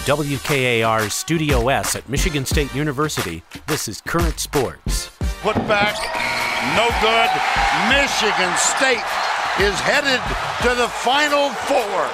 WKAR's Studio S at Michigan State University, this is Current Sports. Put back, no good. Michigan State is headed to the Final Four.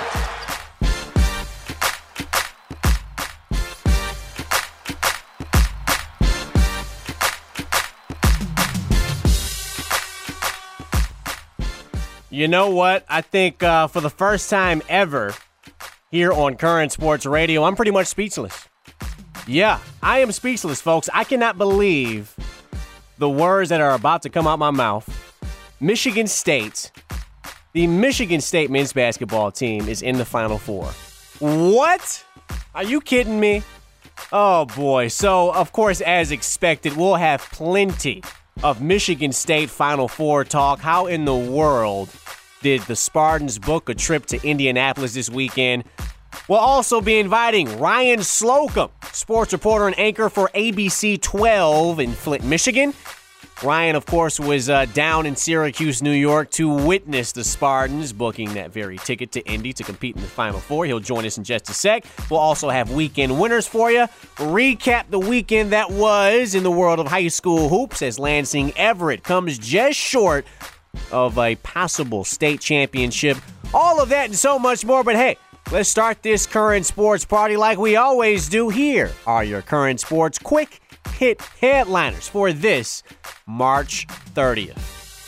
You know what? I think for the first time ever here on Current Sports Radio, I'm pretty much speechless. Yeah, I am speechless, folks. I cannot believe the words that are about to come out my mouth. Michigan State, the Michigan State men's basketball team is in the Final Four. What? Are you kidding me? Oh, boy. So, of course, as expected, we'll have plenty of Michigan State Final Four talk. How in the world did the Spartans book a trip to Indianapolis this weekend? We'll also be inviting Ryan Slocum, sports reporter and anchor for ABC 12 in Flint, Michigan. Ryan, of course, was down in Syracuse, New York to witness the Spartans booking that very ticket to Indy to compete in the Final Four. He'll join us in just a sec. We'll also have weekend winners for you. Recap the weekend that was in the world of high school hoops as Lansing Everett comes just short of a possible state championship. All of that and so much more, but hey, let's start this Current Sports party like we always do. Here are your Current Sports quick hit headliners for this March 30th.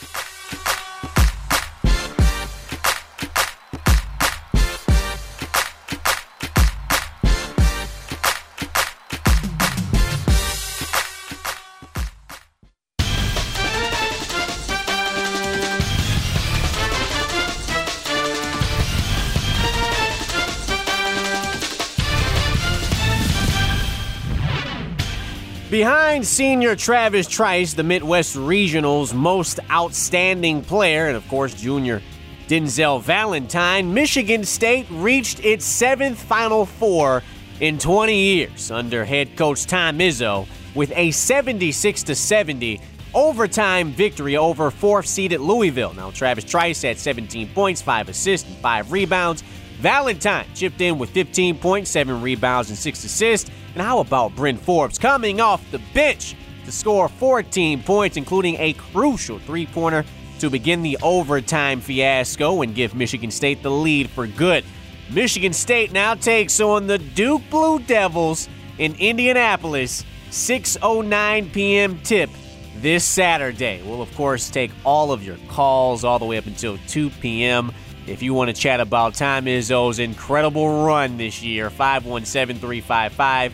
Behind senior Travis Trice, the Midwest Regional's most outstanding player, and of course junior Denzel Valentine, Michigan State reached its seventh Final Four in 20 years under head coach Tom Izzo with a 76-70 overtime victory over fourth-seeded Louisville. Now, Travis Trice had 17 points, 5 assists, and 5 rebounds. Valentine chipped in with 15 points, 7 rebounds, and 6 assists. And how about Bryn Forbes coming off the bench to score 14 points, including a crucial three-pointer to begin the overtime fiasco and give Michigan State the lead for good. Michigan State now takes on the Duke Blue Devils in Indianapolis, 6:09 p.m. tip this Saturday. We'll, of course, take all of your calls all the way up until 2 p.m. If you want to chat about Tom Izzo's incredible run this year, 517-355-9527,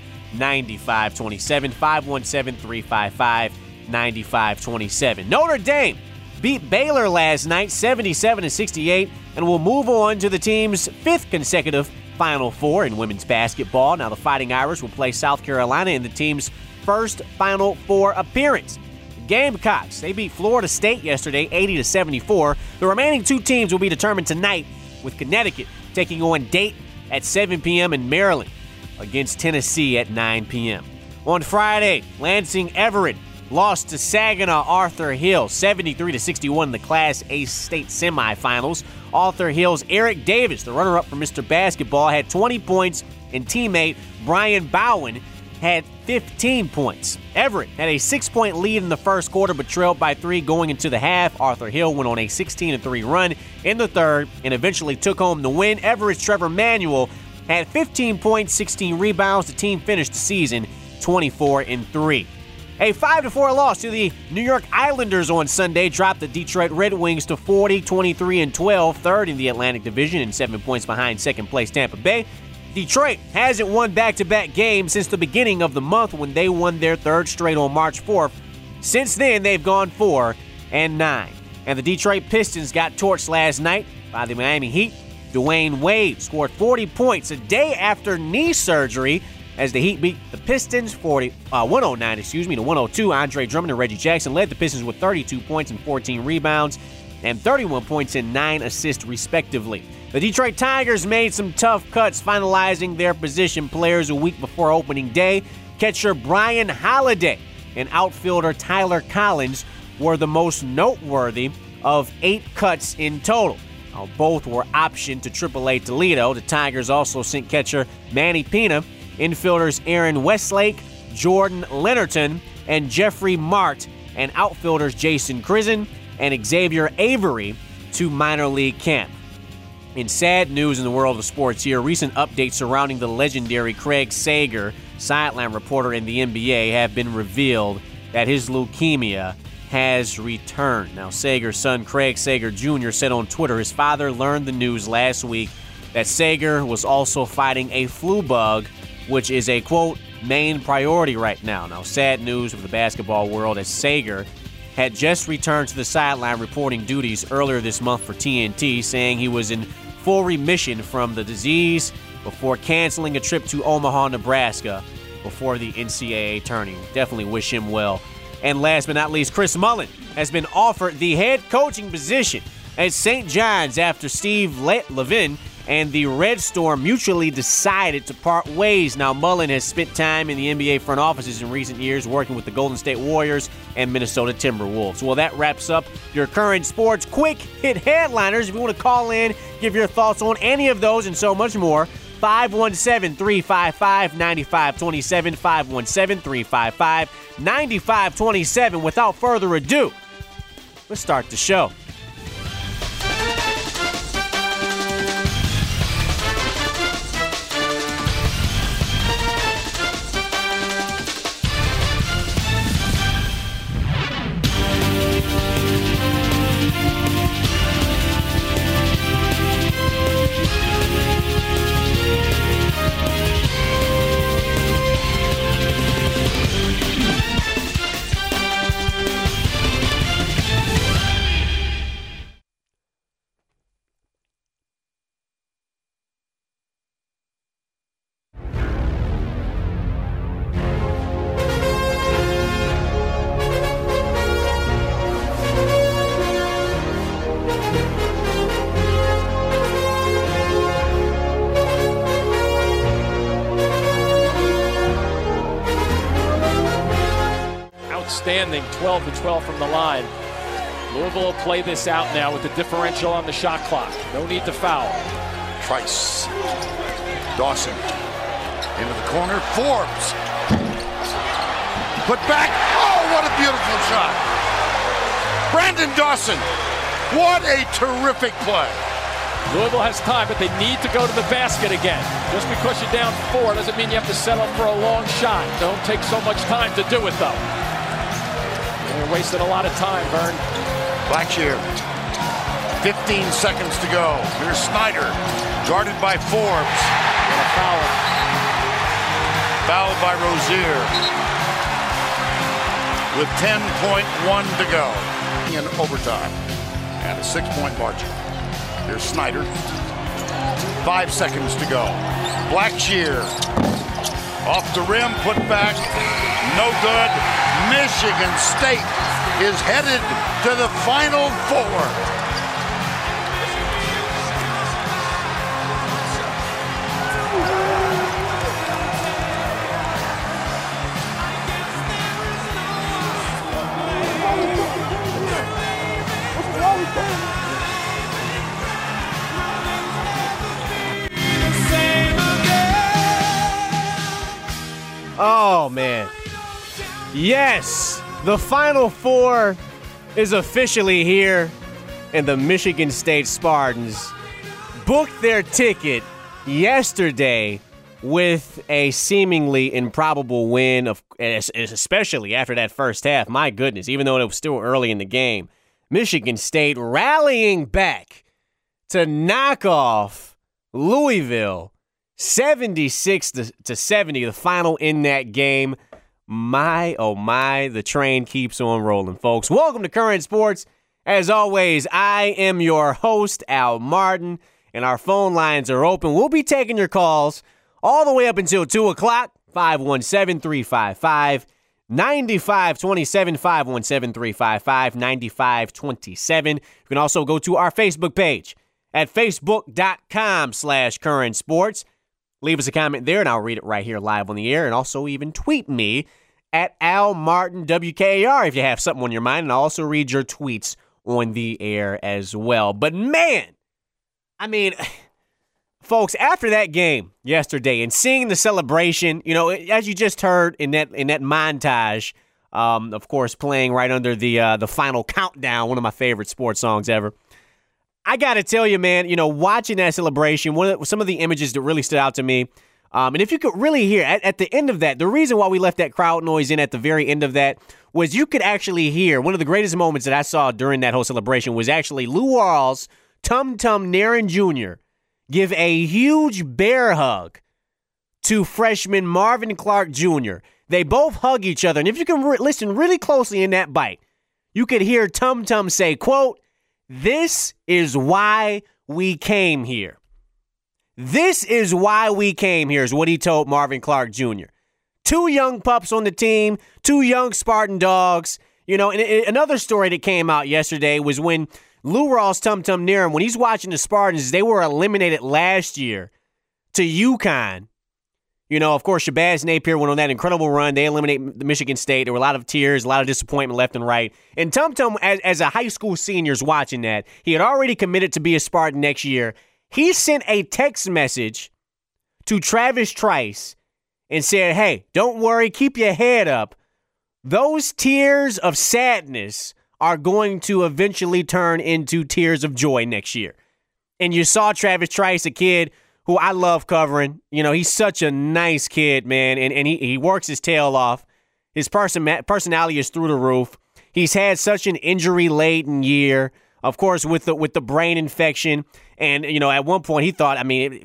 517-355-9527. Notre Dame beat Baylor last night, 77-68, and will move on to the team's fifth consecutive Final Four in women's basketball. Now the Fighting Irish will play South Carolina in the team's first Final Four appearance. Gamecocks, they beat Florida State yesterday, 80-74. The remaining two teams will be determined tonight, with Connecticut taking on Dayton at 7 p.m. and Maryland against Tennessee at 9 p.m. On Friday, Lansing Everett lost to Saginaw Arthur Hill, 73-61 in the Class A state semifinals. Arthur Hill's Eric Davis, the runner-up for Mr. Basketball, had 20 points, and teammate Brian Bowen had 15 points. Everett had a 6-point lead in the first quarter, but trailed by 3 going into the half. Arthur Hill went on a 16-3 run in the third and eventually took home the win. Everett's Trevor Manuel had 15 points, 16 rebounds. The team finished the season 24-3. A 5-4 loss to the New York Islanders on Sunday dropped the Detroit Red Wings to 40-23-12, third in the Atlantic Division and 7 points behind second-place Tampa Bay. Detroit hasn't won back-to-back games since the beginning of the month when they won their third straight on March 4th. Since then, they've gone 4-9. And the Detroit Pistons got torched last night by the Miami Heat. Dwayne Wade scored 40 points a day after knee surgery as the Heat beat the Pistons 109-102. Andre Drummond and Reggie Jackson led the Pistons with 32 points and 14 rebounds and 31 points and 9 assists respectively. The Detroit Tigers made some tough cuts, finalizing their position players a week before opening day. Catcher Brian Holiday and outfielder Tyler Collins were the most noteworthy of 8 cuts in total. Both were optioned to AAA Toledo. The Tigers also sent catcher Manny Pena infielders Aaron Westlake, Jordan Leonardton, and Jeffrey Mart, and outfielders Jason Crizzen and Xavier Avery to minor league camp. In sad news in the world of sports here, recent updates surrounding the legendary Craig Sager, sideline reporter in the NBA, have been revealed that his leukemia has returned. Now, Sager's son, Craig Sager Jr., said on Twitter his father learned the news last week that Sager was also fighting a flu bug, which is a, quote, main priority right now. Now, sad news for the basketball world as Sager had just returned to the sideline reporting duties earlier this month for TNT, saying he was in full remission from the disease before canceling a trip to Omaha, Nebraska before the NCAA tourney. Definitely wish him well. And last but not least, Chris Mullin has been offered the head coaching position at St. John's after Steve Levin and the Red Storm mutually decided to part ways. Now, Mullin has spent time in the NBA front offices in recent years working with the Golden State Warriors and Minnesota Timberwolves. Well, that wraps up your current sports quick hit headliners. If you want to call in, give your thoughts on any of those and so much more, 517-355-9527, 517-355-9527. Without further ado, let's start the show. Outstanding 12-12 from the line. Louisville will play this out now with the differential on the shot clock. No need to foul. Trice. Dawson. Into the corner. Forbes. Put back. Oh, what a beautiful shot. Brandon Dawson. What a terrific play. Louisville has time, but they need to go to the basket again. Just because you're down 4 doesn't mean you have to settle for a long shot. Don't take so much time to do it, though. You're wasting a lot of time, Vern. Blackshear. 15 seconds to go. Here's Snyder. Guarded by Forbes. And a foul. Fouled by Rozier. With 10.1 to go. In overtime. And a 6-point margin. Here's Snyder. 5 seconds to go. Blackshear. Off the rim, put back. No good. Michigan State is headed to the Final Four. Oh, man. Yes, the Final Four is officially here, and the Michigan State Spartans booked their ticket yesterday with a seemingly improbable win, especially after that first half. My goodness, even though it was still early in the game, Michigan State rallying back to knock off Louisville 76-70, the final in that game. My, oh my, the train keeps on rolling, folks. Welcome to Current Sports. As always, I am your host, Al Martin, and our phone lines are open. We'll be taking your calls all the way up until 2 o'clock, 517-355-9527, 517-355-9527. You can also go to our Facebook page at facebook.com/Current Sports. Leave us a comment there, and I'll read it right here live on the air, and also even tweet me at Al Martin WKAR if you have something on your mind, and I'll also read your tweets on the air as well. But man, I mean, Folks, after that game yesterday and seeing the celebration, as you just heard in that montage, of course, playing right under the final countdown, one of my favorite sports songs ever. I got to tell you, man, watching that celebration, some of the images that really stood out to me, and if you could really hear at the end of that, the reason why we left that crowd noise in at the very end of that was you could actually hear one of the greatest moments that I saw during that whole celebration was actually Lou Rawls, Tum Tum Nairn Jr., give a huge bear hug to freshman Marvin Clark Jr. They both hug each other. And if you can listen really closely in that bite, you could hear Tum Tum say, quote, "This is why we came here. This is why we came here," is what he told Marvin Clark Jr. Two young pups on the team, two young Spartan dogs. And another story that came out yesterday was when Lou Rawls, Tum Tum Nairn, when he's watching the Spartans, they were eliminated last year to UConn. Of course, Shabazz Napier went on that incredible run. They eliminated the Michigan State. There were a lot of tears, a lot of disappointment left and right. And Tum Tum, as a high school senior, watching that, he had already committed to be a Spartan next year. He sent a text message to Travis Trice and said, "Hey, don't worry, keep your head up. Those tears of sadness are going to eventually turn into tears of joy next year." And you saw Travis Trice, a kid who I love covering. He's such a nice kid, man, and he works his tail off. His personality is through the roof. He's had such an injury-laden year, of course, with the brain infection. And, at one point he thought,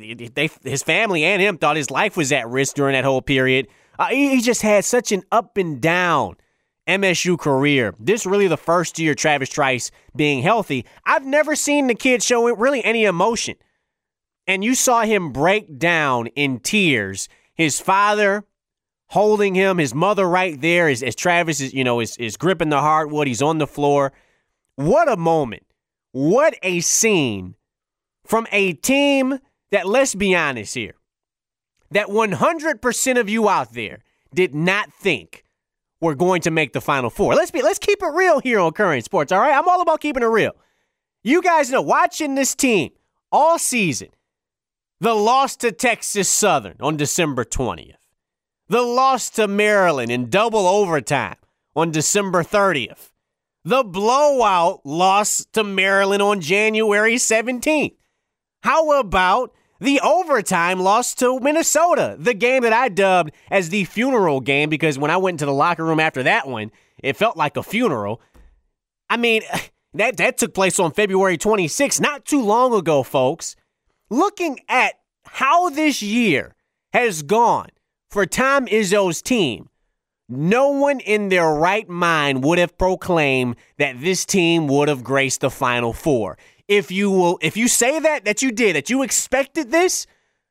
his family and him thought his life was at risk during that whole period. He just had such an up and down MSU career. This really the first year Travis Trice being healthy. I've never seen the kid show really any emotion. And you saw him break down in tears. His father holding him, his mother right there as Travis is gripping the hardwood. He's on the floor. What a moment. What a scene from a team that, let's be honest here, that 100% of you out there did not think were going to make the Final Four. Let's keep it real here on Current Sports, all right? I'm all about keeping it real. You guys know, watching this team all season, the loss to Texas Southern on December 20th, the loss to Maryland in double overtime on December 30th, the blowout loss to Maryland on January 17th. How about the overtime loss to Minnesota, the game that I dubbed as the funeral game, because when I went into the locker room after that one, it felt like a funeral. That took place on February 26th, not too long ago, folks. Looking at how this year has gone for Tom Izzo's team, no one in their right mind would have proclaimed that this team would have graced the Final Four. If you say that you did, that you expected this,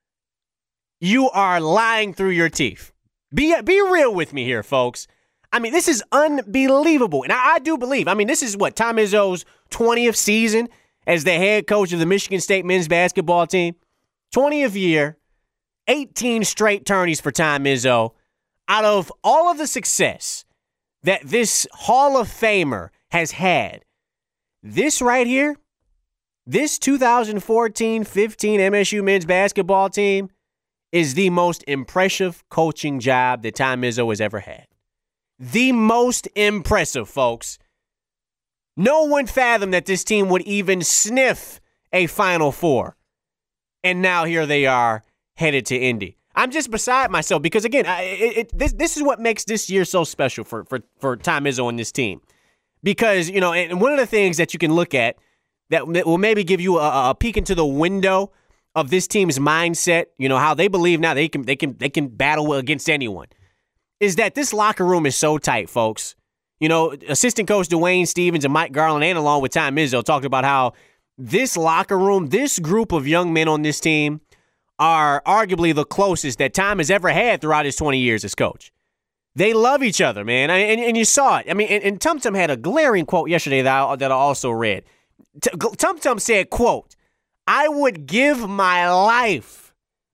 you are lying through your teeth. Be real with me here, folks. This is unbelievable. And I do believe, this is what, Tom Izzo's 20th season as the head coach of the Michigan State men's basketball team. 20th year, 18 straight tourneys for Tom Izzo. Out of all of the success that this Hall of Famer has had, this right here, this 2014-15 MSU men's basketball team is the most impressive coaching job that Tom Izzo has ever had. The most impressive, folks. No one fathomed that this team would even sniff a Final Four. And now here they are, headed to Indy. I'm just beside myself because, again, this is what makes this year so special for Tom Izzo and this team. Because, and one of the things that you can look at that will maybe give you a peek into the window of this team's mindset, how they believe now they can battle against anyone, is that this locker room is so tight, folks. Assistant coach Dwayne Stevens and Mike Garland, and along with Tom Izzo, talked about how this locker room, this group of young men on this team, are arguably the closest that Tom has ever had throughout his 20 years as coach. They love each other, man, and you saw it. And Tum Tum had a glaring quote yesterday that I also read. Tum Tum said, quote, "I would give my life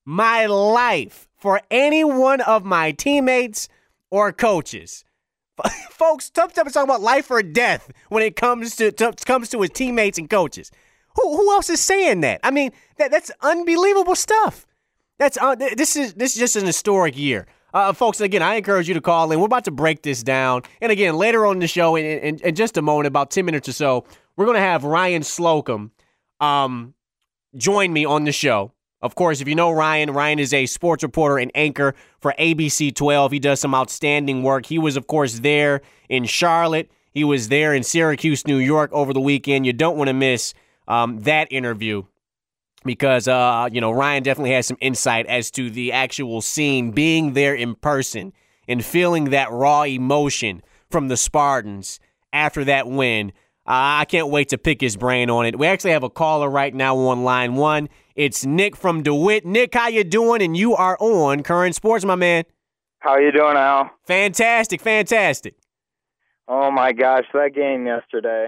for any one of my teammates or coaches." Folks, Tum Tum is talking about life or death when it comes to his teammates and coaches. Who else is saying that? I mean, that's unbelievable stuff. This is just an historic year. Folks, again, I encourage you to call in. We're about to break this down. And again, later on in the show, in just a moment, about 10 minutes or so, we're going to have Ryan Slocum join me on the show. Of course, if you know Ryan is a sports reporter and anchor for ABC 12. He does some outstanding work. He was, of course, there in Charlotte. He was there in Syracuse, New York over the weekend. You don't want to miss that interview because, Ryan definitely has some insight as to the actual scene, being there in person and feeling that raw emotion from the Spartans after that win. I can't wait to pick his brain on it. We actually have a caller right now on line one. It's Nick from DeWitt. Nick, how you doing? And you are on Current Sports, my man. How you doing, Al? Fantastic. Oh, my gosh, that game yesterday.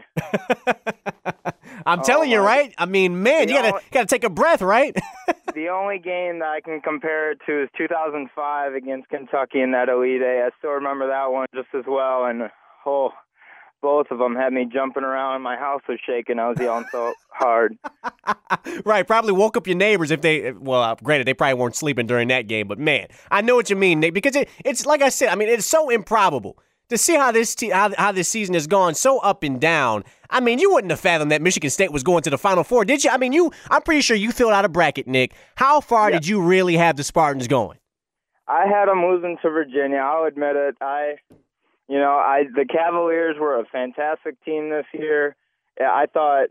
I'm telling you, right? I mean, man, you gotta take a breath, right? The only game that I can compare it to is 2005 against Kentucky in that Elite Eight. I still remember that one just as well, and both of them had me jumping around. My house was shaking. I was yelling so hard. Right, probably woke up your neighbors if granted, they probably weren't sleeping during that game. But, man, I know what you mean, Nick, because it's like I said, I mean, it's so improbable to see how this season has gone so up and down. I mean, you wouldn't have fathomed that Michigan State was going to the Final Four, did you? I mean, I'm pretty sure you filled out a bracket, Nick. How far did you really have the Spartans going? I had them losing to Virginia. I'll admit it. The Cavaliers were a fantastic team this year. I thought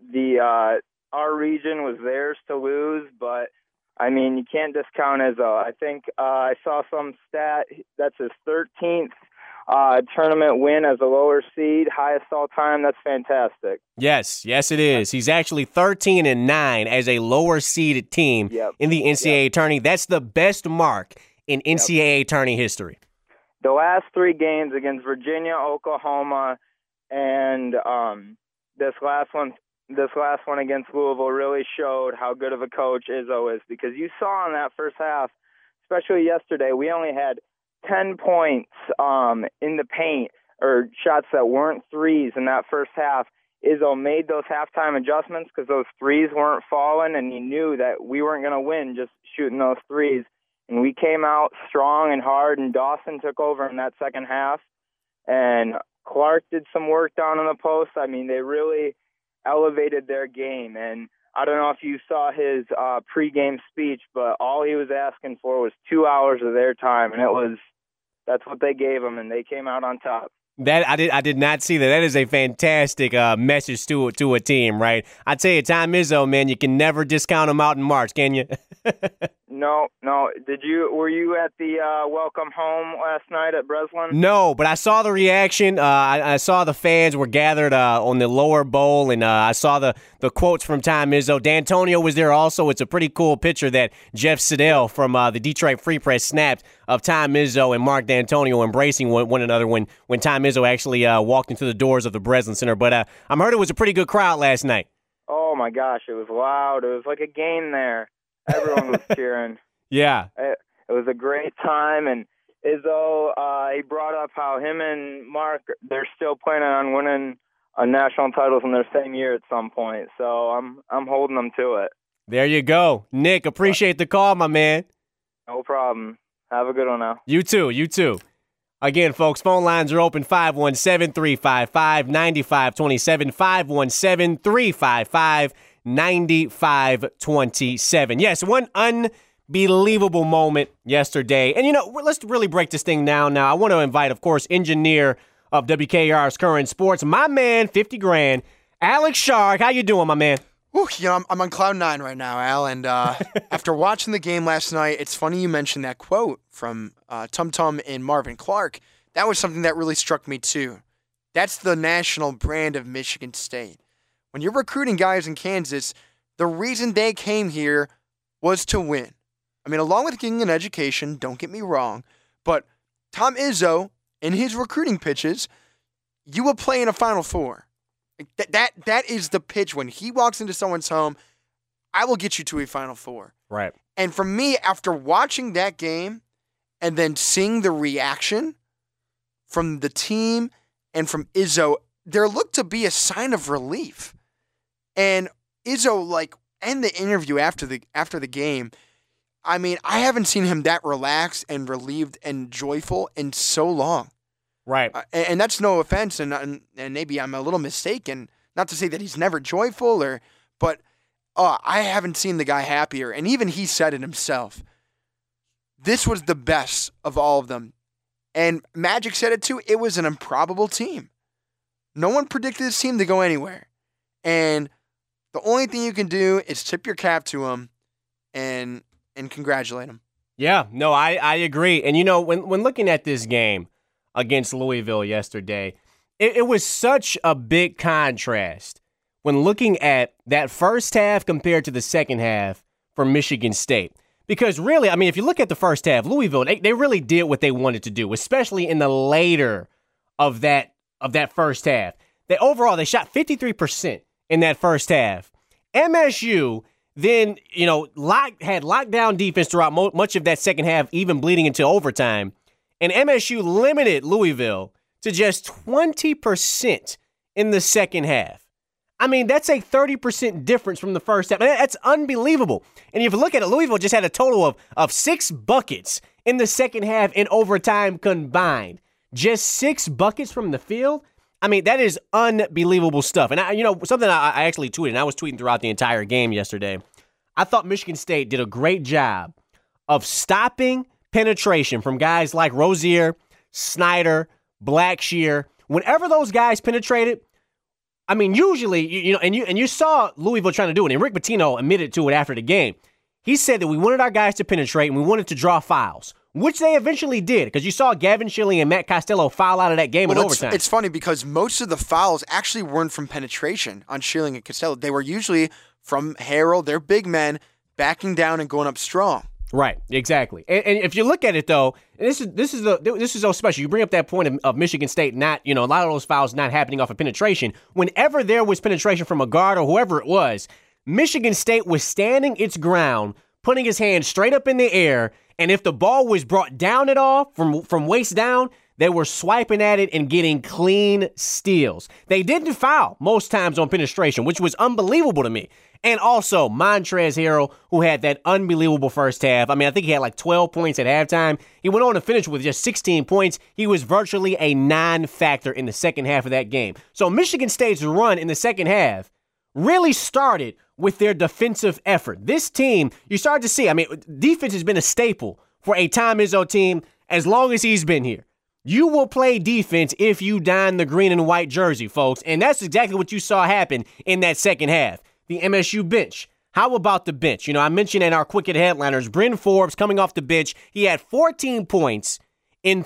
our region was theirs to lose, but I mean, you can't discount Izzo. I think I saw some stat that's his 13th tournament win as a lower seed, highest all time. That's fantastic. Yes, it is. He's actually 13-9 as a lower seeded team in the NCAA tourney. That's the best mark in NCAA tourney history. The last three games against Virginia, Oklahoma, and this last one against Louisville really showed how good of a coach Izzo is, because you saw in that first half, especially yesterday, we only had 10 points in the paint, or shots that weren't threes in that first half. Izzo made those halftime adjustments because those threes weren't falling, and he knew that we weren't going to win just shooting those threes. And we came out strong and hard, and Dawson took over in that second half. And Clark did some work down in the post. I mean, they really elevated their game. And I don't know if you saw his pregame speech, but all he was asking for was 2 hours of their time, and that's what they gave him, and they came out on top. That I did not see that. That is a fantastic message to a team, right? I tell you, Tom Izzo, man, you can never discount him out in March, can you? No. Were you at the welcome home last night at Breslin? No, but I saw the reaction. I saw the fans were gathered on the lower bowl, and I saw the quotes from Tom Izzo. D'Antonio was there also. It's a pretty cool picture that Jeff Siddell from the Detroit Free Press snapped of Tom Izzo and Mark D'Antonio embracing one another when Tom Izzo actually walked into the doors of the Breslin Center. But I'm heard it was a pretty good crowd last night. Oh, my gosh. It was loud. It was like a game there. Everyone was cheering. Yeah. It was a great time, and Izzo, he brought up how him and Mark, they're still planning on winning national titles in their same year at some point. So I'm holding them to it. There you go. Nick, appreciate the call, my man. No problem. Have a good one now. You too. Again, folks, phone lines are open 517-355-9527, 517-355-9527. Yes, one unbelievable moment yesterday. And, let's really break this thing down now. I want to invite, of course, engineer of WKR's Current Sports, my man, 50 grand, Alex Shark. How you doing, my man? Ooh, I'm on cloud nine right now, Al, and after watching the game last night, it's funny you mentioned that quote from Tum Tum and Marvin Clark. That was something that really struck me, too. That's the national brand of Michigan State. When you're recruiting guys in Kansas, the reason they came here was to win. I mean, along with getting an education, don't get me wrong, but Tom Izzo, in his recruiting pitches, you will play in a Final Four. That is the pitch. When he walks into someone's home, I will get you to a Final Four. Right. And for me, after watching that game and then seeing the reaction from the team and from Izzo, there looked to be a sign of relief. And Izzo, and the interview after the game, I mean, I haven't seen him that relaxed and relieved and joyful in so long. Right. And that's no offense, and maybe I'm a little mistaken. Not to say that he's never joyful, but I haven't seen the guy happier. And even he said it himself. This was the best of all of them. And Magic said it too. It was an improbable team. No one predicted this team to go anywhere. And the only thing you can do is tip your cap to them and congratulate them. Yeah, no, I agree. And, when looking at this game against Louisville yesterday, it was such a big contrast when looking at that first half compared to the second half for Michigan State. Because really, I mean, if you look at the first half, Louisville, they really did what they wanted to do, especially in the later of that first half. They shot 53% in that first half. MSU then, had lockdown defense throughout much of that second half, even bleeding into overtime. And MSU limited Louisville to just 20% in the second half. I mean, that's a 30% difference from the first half. That's unbelievable. And if you look at it, Louisville just had a total of 6 buckets in the second half in overtime combined. Just 6 buckets from the field. I mean, that is unbelievable stuff. And, something I actually tweeted, and I was tweeting throughout the entire game yesterday. I thought Michigan State did a great job of stopping penetration from guys like Rozier, Snyder, Blackshear. Whenever those guys penetrated, I mean, usually, and you saw Louisville trying to do it, and Rick Pitino admitted to it after the game. He said that we wanted our guys to penetrate, and we wanted to draw fouls, which they eventually did, because you saw Gavin Shilling and Matt Costello foul out of that game in overtime. It's funny because most of the fouls actually weren't from penetration on Shilling and Costello. They were usually from Harrell, their big men, backing down and going up strong. Right, exactly. And if you look at it though, this is so special. You bring up that point of Michigan State not, a lot of those fouls not happening off of penetration. Whenever there was penetration from a guard or whoever it was, Michigan State was standing its ground, putting his hand straight up in the air, and if the ball was brought down at all from waist down, they were swiping at it and getting clean steals. They didn't foul most times on penetration, which was unbelievable to me. And also, Montrezl Harrell, who had that unbelievable first half. I mean, I think he had like 12 points at halftime. He went on to finish with just 16 points. He was virtually a non-factor in the second half of that game. So Michigan State's run in the second half really started with their defensive effort. This team, you started to see, I mean, defense has been a staple for a Tom Izzo team as long as he's been here. You will play defense if you don the green and white jersey, folks. And that's exactly what you saw happen in that second half. The MSU bench. How about the bench? I mentioned in our Quick Hit headliners, Bryn Forbes coming off the bench. He had 14 points in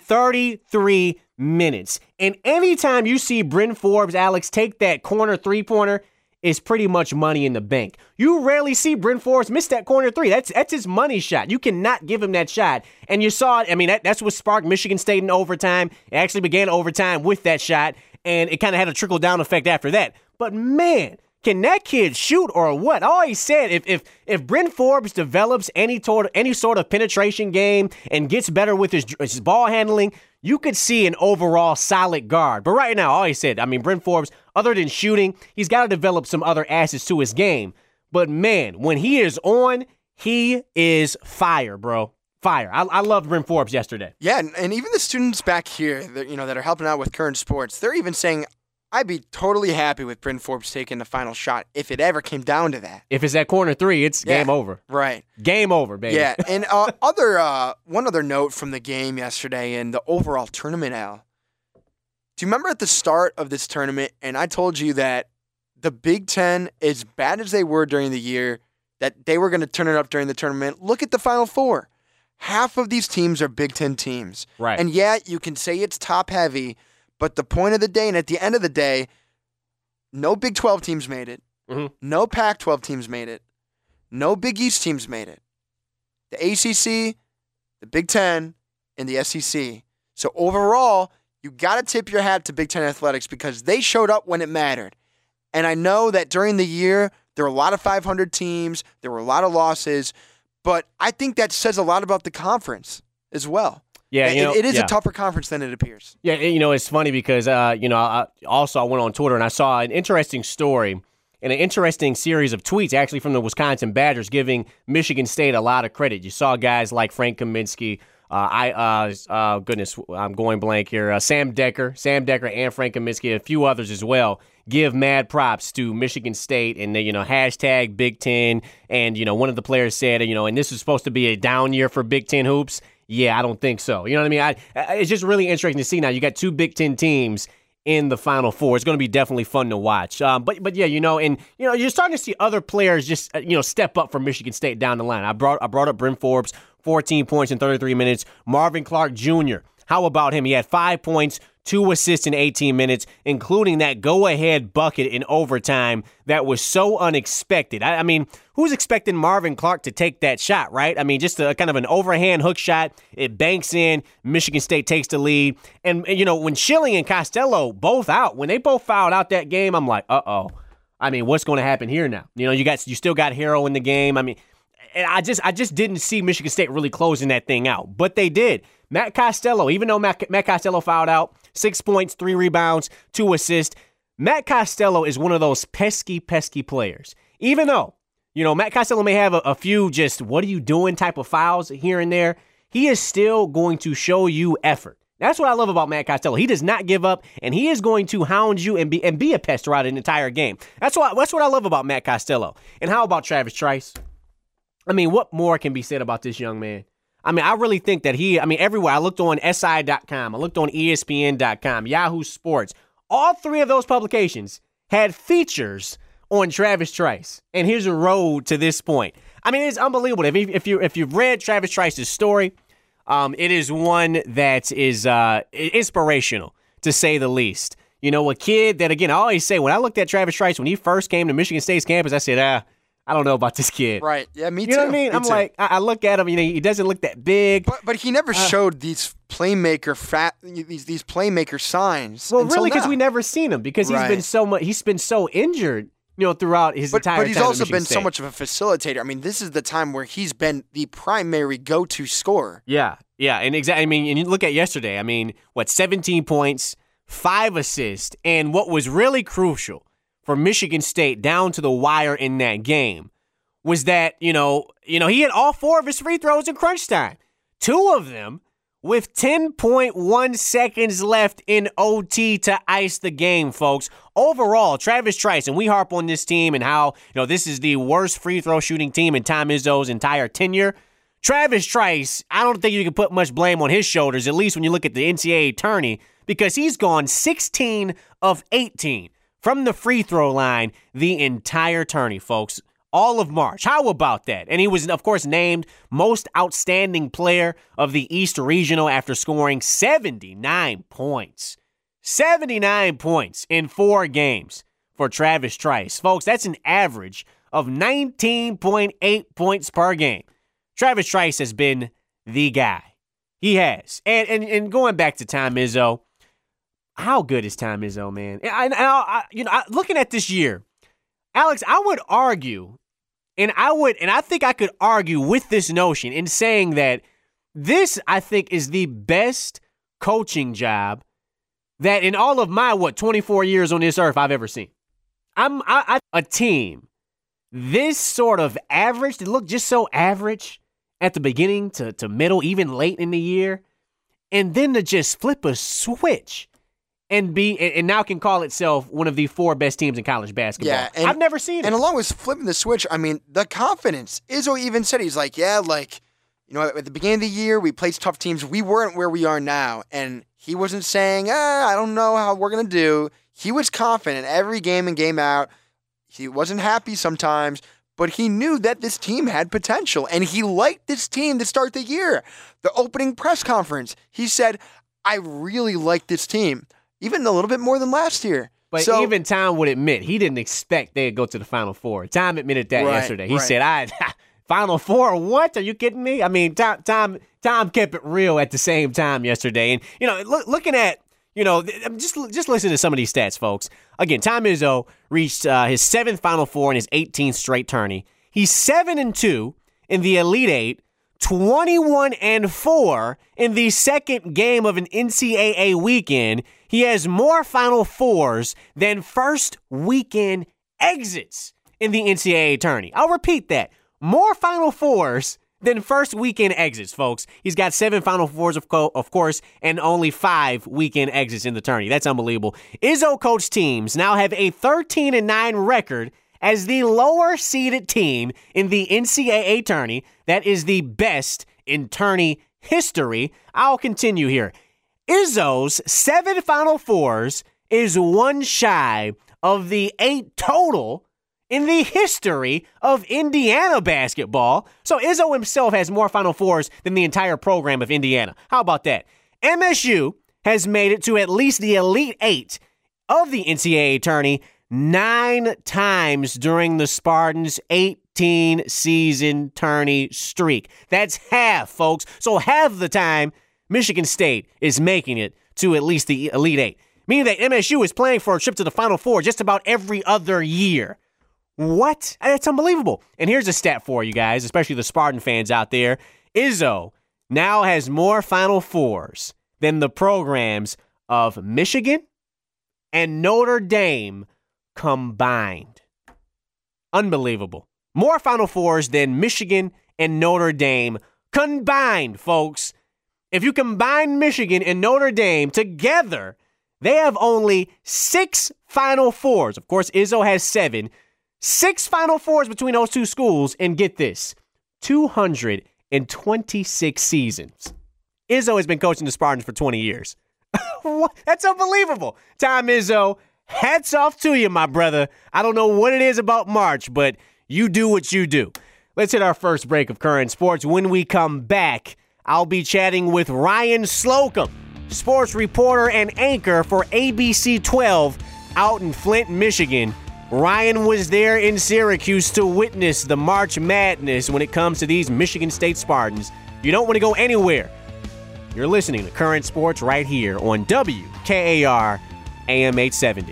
33 minutes. And anytime you see Bryn Forbes, Alex, take that corner three-pointer, it's pretty much money in the bank. You rarely see Bryn Forbes miss that corner three. That's his money shot. You cannot give him that shot. And you saw it. I mean, that's what sparked Michigan State in overtime. It actually began overtime with that shot, and it kind of had a trickle-down effect after that. But, man, can that kid shoot or what? I always said if Bryn Forbes develops any sort of penetration game and gets better with his ball handling, you could see an overall solid guard. But right now, I always said, I mean, Bryn Forbes, other than shooting, he's got to develop some other assets to his game. But, man, when he is on, he is fire, bro. Fire. I loved Bryn Forbes yesterday. Yeah, and even the students back here that are helping out with Current Sports, they're even saying, I'd be totally happy with Bryn Forbes taking the final shot if it ever came down to that. If it's that corner three, it's game over. Right. Game over, baby. Yeah, and one other note from the game yesterday and the overall tournament, Al. Do you remember at the start of this tournament, and I told you that the Big Ten, as bad as they were during the year, that they were going to turn it up during the tournament? Look at the Final Four. Half of these teams are Big Ten teams. Right. And yet you can say it's top-heavy, but the point of the day, and at the end of the day, no Big 12 teams made it. Mm-hmm. No Pac-12 teams made it. No Big East teams made it. The ACC, the Big Ten, and the SEC. So overall, you got to tip your hat to Big Ten athletics because they showed up when it mattered. And I know that during the year, there were a lot of 500 teams. There were a lot of losses. But I think that says a lot about the conference as well. Yeah, it is a tougher conference than it appears. Yeah, it's funny because, I went on Twitter and I saw an interesting story. in an interesting series of tweets, actually from the Wisconsin Badgers, giving Michigan State a lot of credit. You saw guys like Frank Kaminsky, I'm going blank here. Sam Decker and Frank Kaminsky, and a few others as well, give mad props to Michigan State and hashtag Big Ten. And one of the players said, and this is supposed to be a down year for Big Ten hoops. Yeah, I don't think so. You know what I mean? It's just really interesting to see now. You got 2 Big Ten teams in the Final Four. It's going to be definitely fun to watch. But yeah, you're starting to see other players just step up for Michigan State down the line. I brought up Bryn Forbes, 14 points in 33 minutes. Marvin Clark Jr., how about him? He had 5 points, 2 assists in 18 minutes, including that go-ahead bucket in overtime that was so unexpected. I mean, who's expecting Marvin Clark to take that shot, right? I mean, just a kind of an overhand hook shot. It banks in. Michigan State takes the lead. And when Schilling and Costello both out, when they both fouled out that game, I'm like, uh-oh. I mean, what's going to happen here now? You still got Harrell in the game. I mean, and I just didn't see Michigan State really closing that thing out. But they did. Matt Costello, even though Matt Costello fouled out, 6 points, 3 rebounds, 2 assists. Matt Costello is one of those pesky players. Even though, Matt Costello may have a few just what are you doing type of fouls here and there, he is still going to show you effort. That's what I love about Matt Costello. He does not give up, and he is going to hound you and be a pest throughout an entire game. That's what I love about Matt Costello. And how about Travis Trice? I mean, what more can be said about this young man? I mean, I really think that everywhere. I looked on SI.com. I looked on ESPN.com, Yahoo Sports. All 3 of those publications had features on Travis Trice and his road to this point. I mean, it's unbelievable. If you've read Travis Trice's story, it is one that is inspirational, to say the least. A kid that, again, I always say, when I looked at Travis Trice, when he first came to Michigan State's campus, I said, I don't know about this kid. Right. Yeah, me too. You know what I mean? I'm like, I look at him, he doesn't look that big. But he never showed these playmaker signs. Well, really, because we never seen him, because he's been so injured, throughout his entire time. But he's also been so much of a facilitator. I mean, this is the time where he's been the primary go-to scorer. Yeah, and exactly. I mean, and you look at yesterday. I mean, 17 points, 5 assists, and what was really crucial for Michigan State down to the wire in that game was that, he had all 4 of his free throws in crunch time. 2 of them with 10.1 seconds left in OT to ice the game, folks. Overall, Travis Trice, and we harp on this team and how, this is the worst free throw shooting team in Tom Izzo's entire tenure. Travis Trice, I don't think you can put much blame on his shoulders, at least when you look at the NCAA tourney, because he's gone 16 of 18 from the free throw line the entire tourney, folks. All of March. How about that? And he was, of course, named most outstanding player of the East Regional after scoring 79 points. 79 points in 4 games for Travis Trice. Folks, that's an average of 19.8 points per game. Travis Trice has been the guy. He has. And going back to Tom Izzo, how good is Tom Izzo, man? Looking at this year, Alex, I would argue, and I think I could argue with this notion in saying that this, I think, is the best coaching job that in all of my, 24 years on this earth I've ever seen. A team this sort of average, to look just so average at the beginning to middle, even late in the year, and then to just flip a switch and now can call itself one of the 4 best teams in college basketball. Yeah, I've never seen it. And along with flipping the switch, I mean, the confidence. Izzo even said, he's like, at the beginning of the year, we played tough teams. We weren't where we are now. And he wasn't saying, I don't know how we're going to do. He was confident every game and game out. He wasn't happy sometimes, but he knew that this team had potential. And he liked this team to start the year. The opening press conference, he said, I really like this team. Even a little bit more than last year. But even Tom would admit he didn't expect they'd go to the Final Four. Tom admitted that yesterday. He said, Final Four, what? Are you kidding me? I mean, Tom kept it real at the same time yesterday. And, looking at, just listen to some of these stats, folks. Again, Tom Izzo reached his 7th Final Four in his 18th straight tourney. He's 7-2 in the Elite Eight, 21-4 in the second game of an NCAA weekend. He has more Final Fours than first weekend exits in the NCAA tourney. I'll repeat that. More Final Fours than first weekend exits, folks. He's got 7 Final Fours, of course, and only 5 weekend exits in the tourney. That's unbelievable. Izzo-coached teams now have a 13-9 record as the lower-seeded team in the NCAA tourney. That is the best in tourney history. I'll continue here. Izzo's 7 Final Fours is one shy of the 8 total in the history of Indiana basketball. So Izzo himself has more Final Fours than the entire program of Indiana. How about that? MSU has made it to at least the Elite 8 of the NCAA tourney 9 times during the Spartans' 18-season tourney streak. That's half, folks. So half the time, Michigan State is making it to at least the Elite 8, meaning that MSU is playing for a trip to the Final Four just about every other year. What? That's unbelievable. And here's a stat for you guys, especially the Spartan fans out there. Izzo now has more Final Fours than the programs of Michigan and Notre Dame combined. Unbelievable. More Final Fours than Michigan and Notre Dame combined, folks. If you combine Michigan and Notre Dame together, they have only 6 Final Fours. Of course, Izzo has 7. 6 Final Fours between those two schools, and get this, 226 seasons. Izzo has been coaching the Spartans for 20 years. That's unbelievable. Tom Izzo, hats off to you, my brother. I don't know what it is about March, but you do what you do. Let's hit our first break of Current Sports. When we come back, I'll be chatting with Ryan Slocum, sports reporter and anchor for ABC 12 out in Flint, Michigan. Ryan was there in Syracuse to witness the March Madness when it comes to these Michigan State Spartans. You don't want to go anywhere. You're listening to Current Sports right here on WKAR AM 870.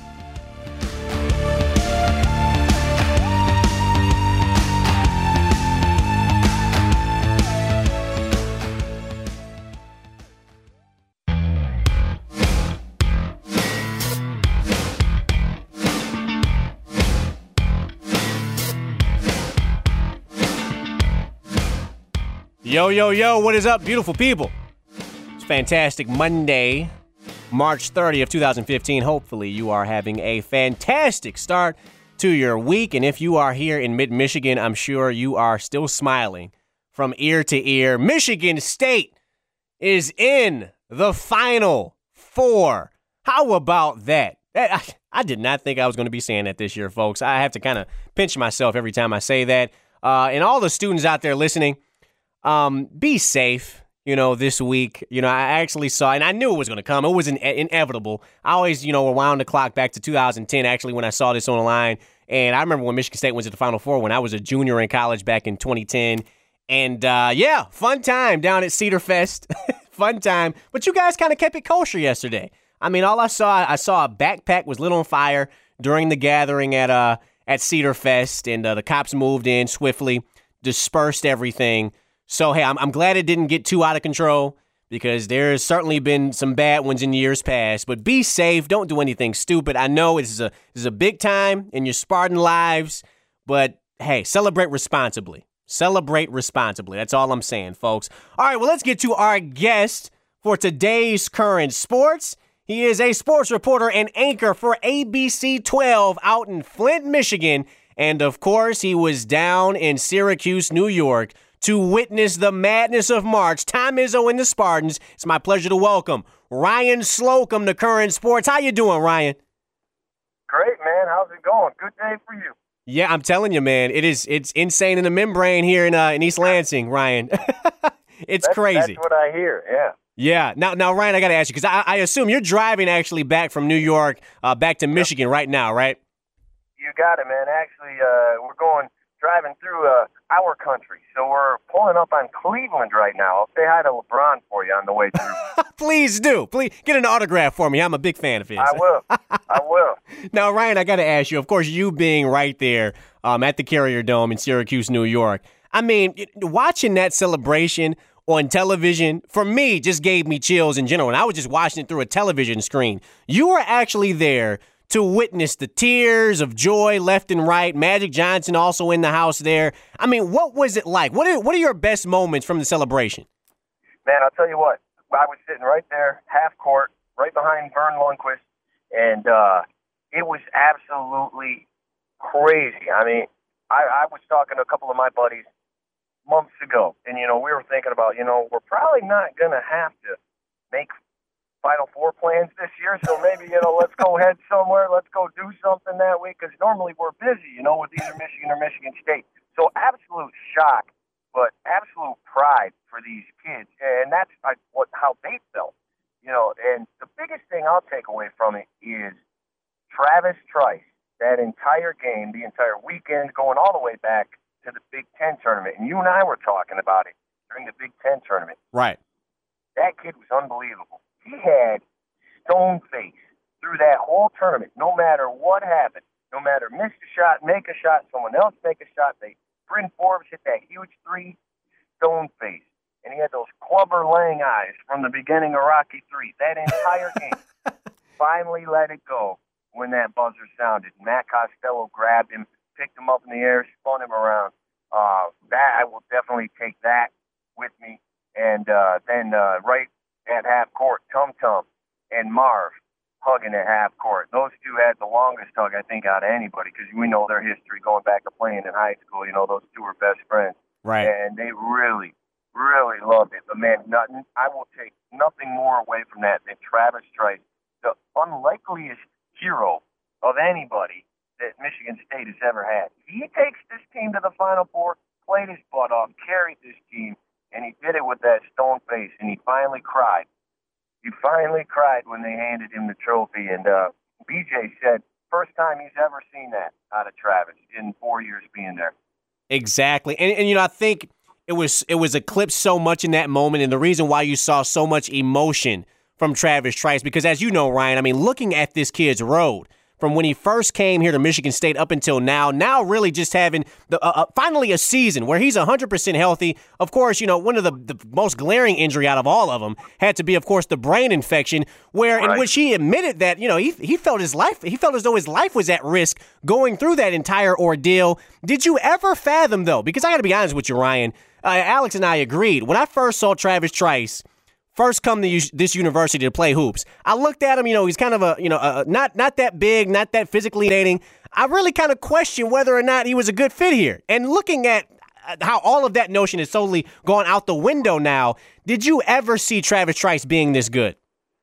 Yo, yo, yo, what is up, beautiful people? It's fantastic Monday, March 30th, 2015. Hopefully you are having a fantastic start to your week. And if you are here in mid-Michigan, I'm sure you are still smiling from ear to ear. Michigan State is in the Final Four. How about that? I did not think I was going to be saying that this year, folks. I have to kind of pinch myself every time I say that. And all the students out there listening, be safe, this week. I actually saw, and I knew it was going to come. It was inevitable. I always, rewound the clock back to 2010, actually, when I saw this on the line. And I remember when Michigan State went to the Final Four when I was a junior in college back in 2010. And, fun time down at Cedar Fest. Fun time. But you guys kind of kept it kosher yesterday. I mean, all I saw a backpack was lit on fire during the gathering at Cedar Fest. And the cops moved in swiftly, dispersed everything. So, hey, I'm glad it didn't get too out of control because there's certainly been some bad ones in years past. But be safe. Don't do anything stupid. I know this is a big time in your Spartan lives, but, hey, celebrate responsibly. Celebrate responsibly. That's all I'm saying, folks. All right, well, let's get to our guest for today's Current Sports. He is a sports reporter and anchor for ABC 12 out in Flint, Michigan. And, of course, he was down in Syracuse, New York, to witness the madness of March. Tom Izzo and the Spartans. It's my pleasure to welcome Ryan Slocum to Current Sports. How you doing, Ryan? Great, man. How's it going? Good day for you. Yeah, I'm telling you, man. It's insane in the membrane here in East Lansing, Ryan. That's crazy. That's what I hear, yeah. Yeah. Now, Ryan, I got to ask you, because I assume you're driving actually back from New York back to Michigan right now, right? You got it, man. Actually, we're driving through our country. So we're pulling up on Cleveland right now. I'll say hi to LeBron for you on the way through. Please do. Please get an autograph for me. I'm a big fan of his. I will. Now, Ryan, I got to ask you, of course, you being right there at the Carrier Dome in Syracuse, New York. I mean, watching that celebration on television, for me, just gave me chills in general. And I was just watching it through a television screen. You were actually there to witness the tears of joy left and right. Magic Johnson also in the house there. I mean, what was it like? What are your best moments from the celebration? Man, I'll tell you what. I was sitting right there, half court, right behind Vern Lundquist, and it was absolutely crazy. I mean, I was talking to a couple of my buddies months ago, and, we were thinking about, we're probably not going to have to make Final Four plans this year, so maybe, let's go head somewhere, let's go do something that week, because normally we're busy, with either Michigan or Michigan State. So absolute shock, but absolute pride for these kids, and that's how they felt, and the biggest thing I'll take away from it is Travis Trice, that entire game, the entire weekend, going all the way back to the Big Ten tournament, and you and I were talking about it during the Big Ten tournament. Right. That kid was unbelievable. He had stone face through that whole tournament, no matter what happened, no matter miss a shot, make a shot, someone else make a shot. Bryn Forbes hit that huge three, stone face. And he had those Clubber Lang eyes from the beginning of Rocky III. That entire game finally let it go when that buzzer sounded. Matt Costello grabbed him, picked him up in the air, spun him around. That I will definitely take that with me. And then right at half court, Tum Tum and Marv hugging at half court. Those two had the longest hug, I think, out of anybody, because we know their history going back to playing in high school. Those two were best friends. Right. And they really, really loved it. But, man, I will take nothing more away from that than Travis Trice, the unlikeliest hero of anybody that Michigan State has ever had. He takes this team to the Final Four, played his butt off, carried this team, and he did it with that stone face, and he finally cried. He finally cried when they handed him the trophy, and BJ said first time he's ever seen that out of Travis in 4 years being there. Exactly. And I think it was eclipsed so much in that moment, and the reason why you saw so much emotion from Travis Trice, because as you know, Ryan, I mean, looking at this kid's road from when he first came here to Michigan State up until now really just having finally a season where he's 100% healthy. Of course, one of the most glaring injury out of all of them had to be, of course, the brain infection, in which he admitted that, he felt as though his life was at risk going through that entire ordeal. Did you ever fathom, though, because I got to be honest with you, Ryan, Alex and I agreed, when I first saw Travis Trice first come to this university to play hoops, I looked at him, he's kind of not that big, not that physically dating. I really kind of questioned whether or not he was a good fit here. And looking at how all of that notion has totally gone out the window now, did you ever see Travis Trice being this good?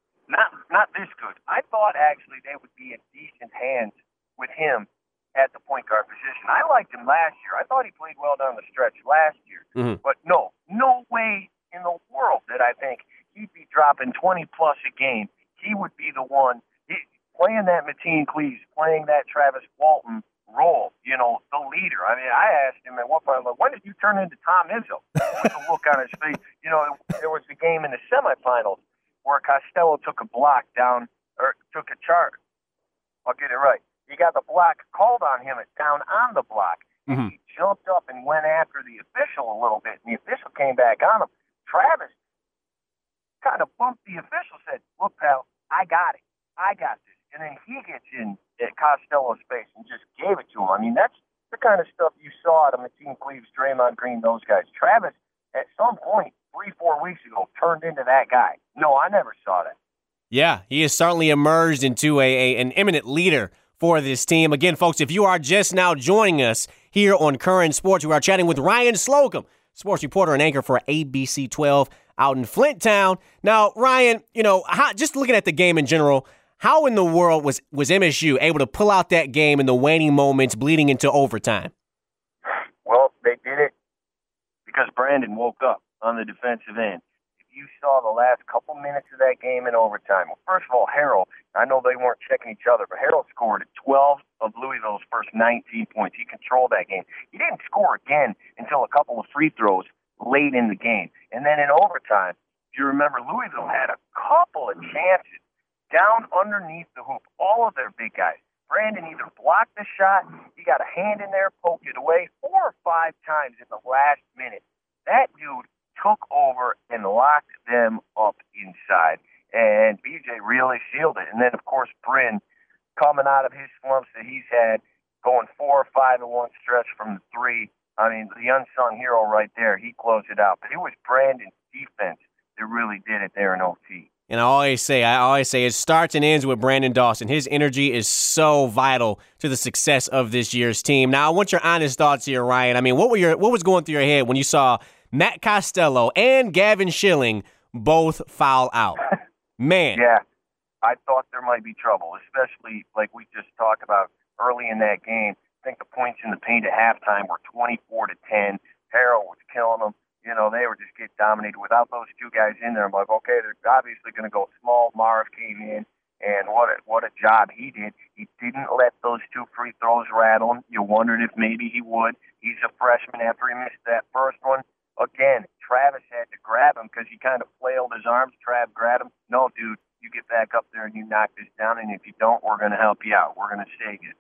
Not this good. I thought actually they would be in decent hands with him at the point guard position. I liked him last year. I thought he played well down the stretch last year. Mm-hmm. But no way in the world did I think he'd be dropping 20-plus a game. He would be the one playing that Mateen Cleaves, playing that Travis Walton role, the leader. I mean, I asked him at one point, when did you turn into Tom Izzo? With the look on his face. There was a game in the semifinals where Costello took a block down, or took a charge. I'll get it right. He got the block called on him down on the block. Mm-hmm. He jumped up and went after the official a little bit, and the official came back on him. Travis kind of bumped the official, said, "Look, pal, I got it. I got this." And then he gets in at Costello's face and just gave it to him. I mean, that's the kind of stuff you saw out of Mateen Cleaves, Draymond Green, those guys. Travis, at some point, 3-4 weeks ago, turned into that guy. No, I never saw that. Yeah, he has certainly emerged into an eminent leader for this team. Again, folks, if you are just now joining us here on Current Sports, we are chatting with Ryan Slocum, sports reporter and anchor for ABC 12 out in Flint Town. Now, Ryan, just looking at the game in general, how in the world was MSU able to pull out that game in the waning moments bleeding into overtime? Well, they did it because Brandon woke up on the defensive end. If you saw the last couple minutes of that game in overtime, well, first of all, Harrell, I know they weren't checking each other, but Harrell scored 12 of Louisville's first 19 points. He controlled that game. He didn't score again until a couple of free throws late in the game. And then in overtime, if you remember, Louisville had a couple of chances down underneath the hoop, all of their big guys. Brandon either blocked the shot, he got a hand in there, poked it away 4 or 5 times in the last minute. That dude took over and locked them up inside. And BJ really sealed it. And then, of course, Bryn coming out of his slumps that he's had, going 4 or 5 in one stretch from the 3. I mean, the unsung hero right there. He closed it out. But it was Brandon's defense that really did it there in OT. And I always say, it starts and ends with Brandon Dawson. His energy is so vital to the success of this year's team. Now, I want your honest thoughts here, Ryan. I mean, what was going through your head when you saw Matt Costello and Gavin Schilling both foul out? Man. Yeah, I thought there might be trouble, especially like we just talked about early in that game. I think the points in the paint at halftime were 24-10. Harrell was killing them. You know, they were just getting dominated. Without those two guys in there, I'm like, okay, they're obviously going to go small. Marv came in, and what a job he did. He didn't let those 2 free throws rattle him. You wondered if maybe he would. He's a freshman after he missed that first one. Again, Travis had to grab him because he kind of flailed his arms. Trav grabbed him. No, dude, you get back up there and you knock this down, and if you don't, we're going to help you out. We're going to save you.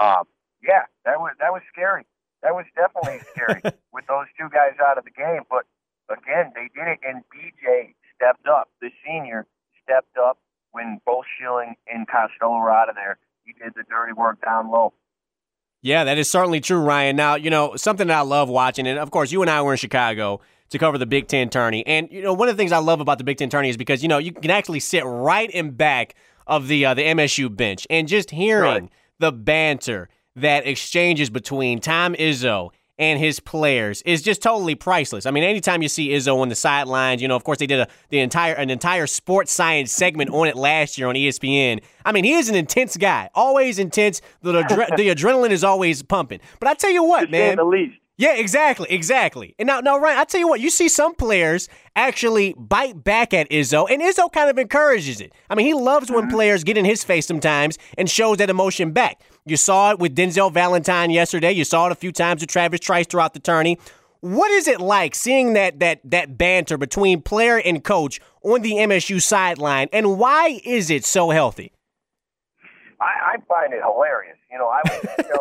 Yeah, that was scary. That was definitely scary with those 2 guys out of the game. But, again, they did it, and BJ stepped up. The senior stepped up when both Schilling and Costello were out of there. He did the dirty work down low. Yeah, that is certainly true, Ryan. Now, you know, something that I love watching, and, of course, you and I were in Chicago to cover the Big Ten tourney. And, you know, one of the things I love about the Big Ten tourney is because, you know, you can actually sit right in back of the MSU bench and just hearing the banter that exchanges between Tom Izzo and his players is just totally priceless. I mean, anytime you see Izzo on the sidelines, you know, of course they did an entire sports science segment on it last year on ESPN. I mean, he is an intense guy, always intense. The adrenaline is always pumping. But I tell you what, man. The least. Yeah, exactly. And now, Ryan, I tell you what, you see some players actually bite back at Izzo, and Izzo kind of encourages it. I mean, he loves when players get in his face sometimes and shows that emotion back. You saw it with Denzel Valentine yesterday. You saw it a few times with Travis Trice throughout the tourney. What is it like seeing that banter between player and coach on the MSU sideline, and why is it so healthy? I find it hilarious. You know, I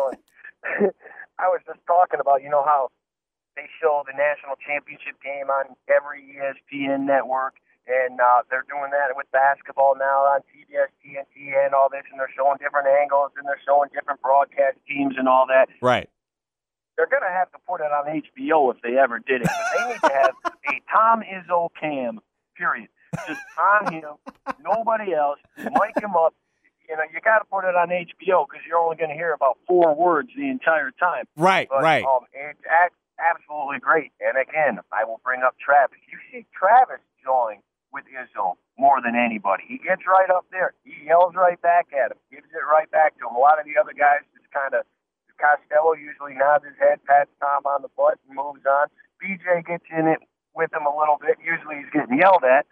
was just talking about, you know, how they show the national championship game on every ESPN network, and they're doing that with basketball now on TBS, TNT, and all this, and they're showing different angles, and they're showing different broadcast teams and all that. Right. They're going to have to put it on HBO if they ever did it. But they need to have a Tom Izzo cam, period. Just on him, nobody else. Mic him up. You know, you got to put it on HBO because you're only going to hear about 4 words the entire time. Right, but, right. It's absolutely great. And again, I will bring up Travis. You see Travis jawing with Izzo more than anybody. He gets right up there. He yells right back at him. Gives it right back to him. A lot of the other guys just kind of, Costello usually nods his head, pats Tom on the butt, and moves on. BJ gets in it with him a little bit. Usually he's getting yelled at.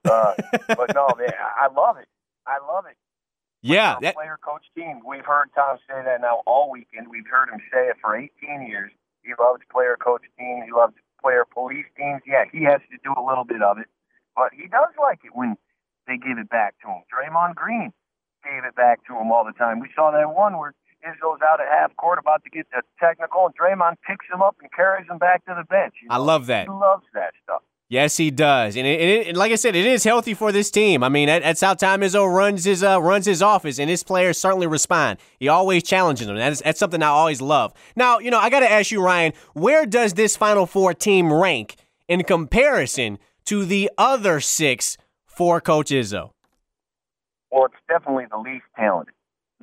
But no, man, I love it. I love it. Yeah. That player-coach team. We've heard Tom say that now all weekend. We've heard him say it for 18 years. He loves player-coach teams. He loves player-police teams. Yeah, he has to do a little bit of it. But he does like it when they give it back to him. Draymond Green gave it back to him all the time. We saw that one where Izzo's out at half court about to get the technical, and Draymond picks him up and carries him back to the bench. You know? I love that. He loves that stuff. Yes, he does, and like I said, it is healthy for this team. I mean, that's how Tom Izzo runs his office, and his players certainly respond. He always challenges them. That's something I always love. Now, you know, I got to ask you, Ryan, where does this Final Four team rank in comparison to the other 6 for Coach Izzo? Well, it's definitely the least talented.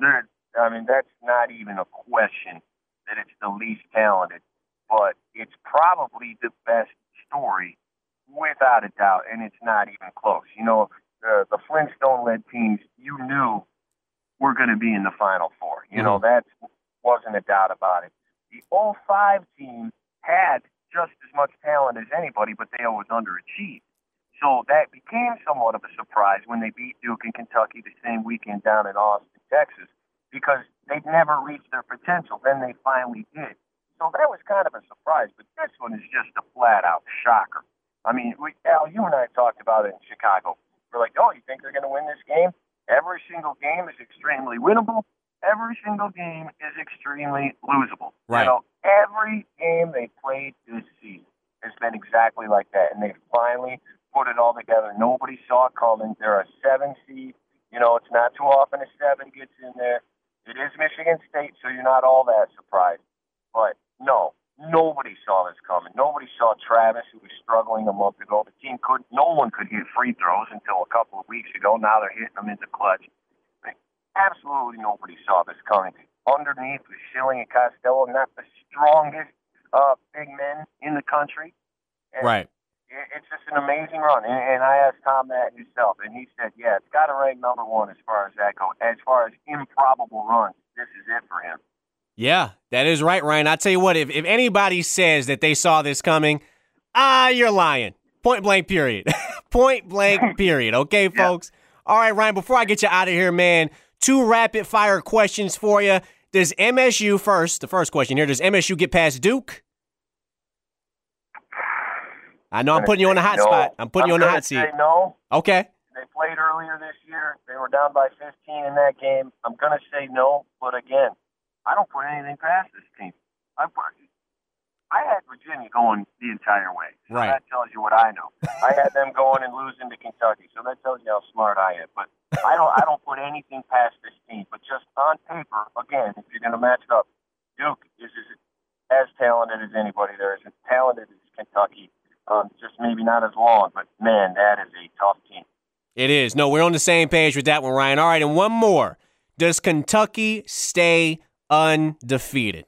That's not even a question that it's the least talented, but it's probably the best story without a doubt, and it's not even close. You know, the Flintstone-led teams, you knew were going to be in the Final Four. You know, that wasn't a doubt about it. The 05 team had just as much talent as anybody, but they always underachieved. So that became somewhat of a surprise when they beat Duke and Kentucky the same weekend down in Austin, Texas, because they'd never reached their potential. Then they finally did. So that was kind of a surprise, but this one is just a flat-out shocker. I mean, Al, you and I talked about it in Chicago. We're like, oh, you think they're going to win this game? Every single game is extremely winnable. Every single game is extremely losable. Right. You know, every game they played this season has been exactly like that, and they finally put it all together. Nobody saw it coming. They're a 7 seed You know, it's not too often a 7 gets in there. It is Michigan State, so you're not all that surprised. But, no, nobody saw this coming. Nobody saw Travis, who was struggling a month ago. The team no one could hit free throws until a couple of weeks ago. Now they're hitting them in the clutch. Absolutely nobody saw this coming. Underneath was Schilling and Costello, not the strongest big men in the country. And right. It's just an amazing run. And I asked Tom that himself, and he said, yeah, it's got to rank number 1 as far as that goes. As far as improbable runs, this is it for him. Yeah, that is right, Ryan. I'll tell you what, if anybody says that they saw this coming, you're lying. Point blank, period. Point blank, period. Okay, folks? Yeah. All right, Ryan, before I get you out of here, man, 2 rapid-fire questions for you. Does MSU the first question here, does MSU get past Duke? I know I'm putting you on the hot spot. I'm putting you on the hot seat. Say no. Okay. They played earlier this year. They were down by 15 in that game. I'm going to say no, but again, I don't put anything past this team. I had Virginia going the entire way. So right. That tells you what I know. I had them going and losing to Kentucky, so that tells you how smart I am. But I don't put anything past this team. But just on paper, again, if you're going to match it up, Duke is as talented as anybody there is, as talented as Kentucky. Just maybe not as long, but, man, that is a tough team. It is. No, we're on the same page with that one, Ryan. All right, and one more. Does Kentucky stay undefeated?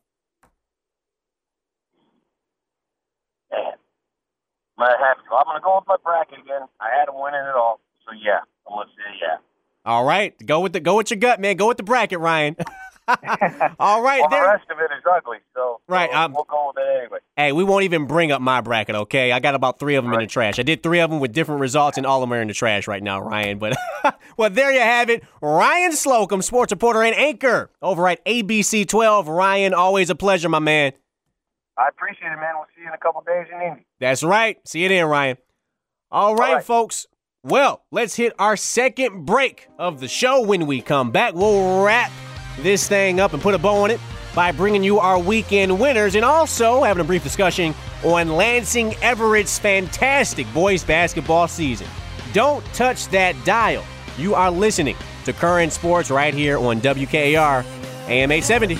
Man, might have to. I'm going to go with my bracket again. I had them winning it all, so, yeah, I'm going to say yeah. All right, go with your gut, man. Go with the bracket, Ryan. All right. Well, the rest of it is ugly, so right, we'll go with it anyway. Hey, we won't even bring up my bracket, okay? I got about 3 of them in the trash. I did 3 of them with different results, and all of them are in the trash right now, Ryan. But, well, there you have it. Ryan Slocum, sports reporter and anchor over at ABC 12. Ryan, always a pleasure, my man. I appreciate it, man. We'll see you in a couple days in Indy. That's right. See you then, Ryan. All right, folks. Well, let's hit our second break of the show. When we come back, we'll wrap this thing up and put a bow on it by bringing you our weekend winners and also having a brief discussion on Lansing Everett's fantastic boys basketball season. Don't touch that dial. You are listening to Current Sports right here on WKAR AM 870.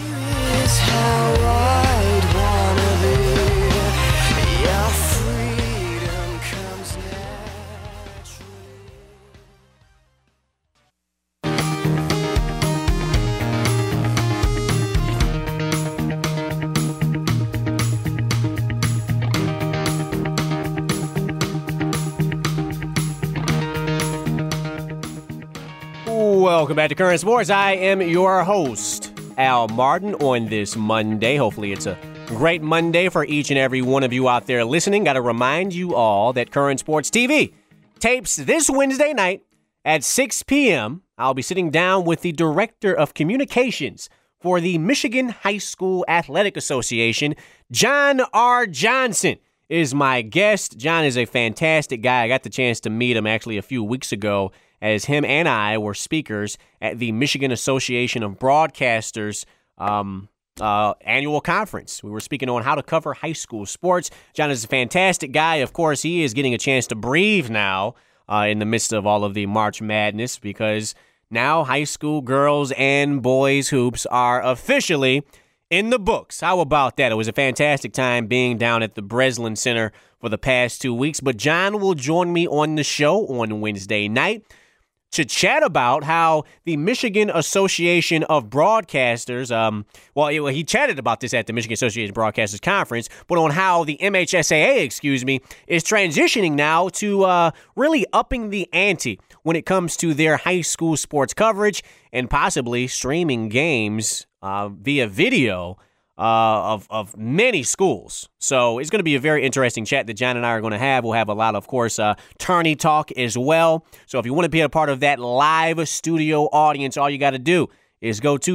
Welcome back to Current Sports. I am your host, Al Martin, on this Monday. Hopefully it's a great Monday for each and every one of you out there listening. Got to remind you all that Current Sports TV tapes this Wednesday night at 6 p.m. I'll be sitting down with the Director of Communications for the Michigan High School Athletic Association. John R. Johnson is my guest. John is a fantastic guy. I got the chance to meet him actually a few weeks ago as him and I were speakers at the Michigan Association of Broadcasters annual conference. We were speaking on how to cover high school sports. John is a fantastic guy. Of course, he is getting a chance to breathe now in the midst of all of the March Madness, because now high school girls and boys hoops are officially in the books. How about that? It was a fantastic time being down at the Breslin Center for the past 2 weeks. But John will join me on the show on Wednesday night to chat about how the Michigan Association of Broadcasters, he chatted about this at the Michigan Association of Broadcasters Conference, but on how the MHSAA, is transitioning now to really upping the ante when it comes to their high school sports coverage and possibly streaming games via video of many schools. So it's going to be a very interesting chat that John and I are going to have. We'll have a lot of course, tourney talk as well. So if you want to be a part of that live studio audience, all you got to do is go to